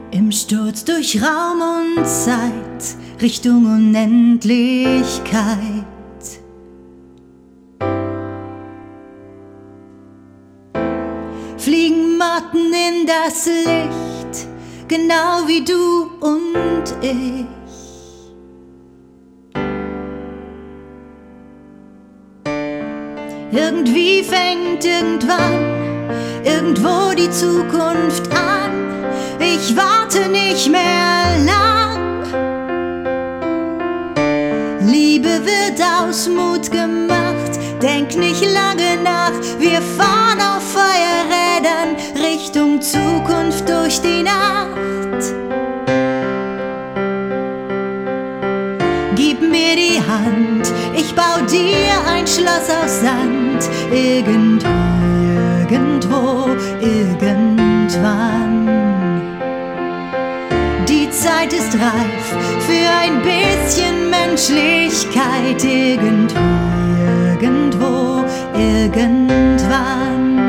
Im Sturz durch Raum und Zeit, Richtung Unendlichkeit. Fliegen Motten in das Licht, genau wie du und ich. Irgendwie fängt irgendwann, irgendwo die Zukunft an. Ich warte nicht mehr lang. Liebe wird aus Mut gemacht, denk nicht lange nach. Wir fahren auf Feuerrädern Richtung Zukunft durch die Nacht. Gib mir die Hand, ich bau dir ein Schloss aus Sand. Irgendwie, irgendwo, irgendwann. Die Zeit ist reif für ein bisschen Menschlichkeit. Irgendwie, irgendwo, irgendwann.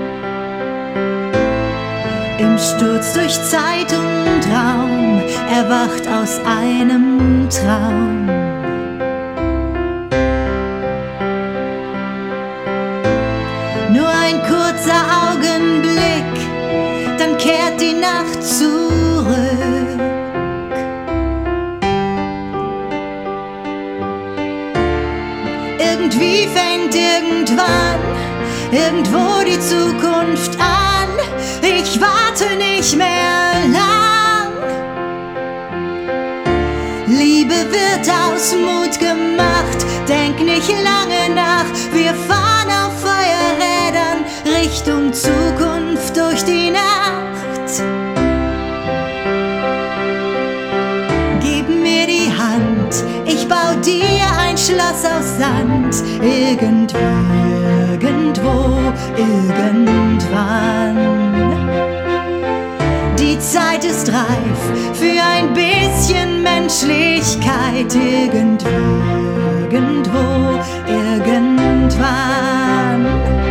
Im Sturz durch Zeit und Raum, erwacht aus einem Traum. Nur ein kurzer Augenblick, dann kehrt die Nacht zurück. Irgendwie fängt irgendwann, irgendwo die Zukunft an. Ich warte nicht mehr lang. Liebe wird aus Mut gemacht, denk nicht lange nach. Wir fahren auf Feuerrädern Richtung Zukunft durch die Nacht. Gib mir die Hand, ich bau dir ein Schloss aus Sand. Irgendwie, irgendwo, irgendwann. Die Zeit ist reif für ein bisschen Menschlichkeit. Irgendwie, irgendwo, irgendwann.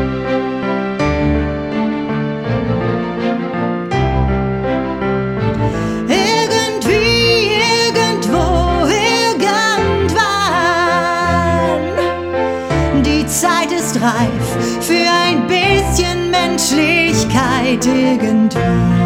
Irgendwie, irgendwo, irgendwann. Die Zeit ist reif für ein bisschen Menschlichkeit. Irgendwie.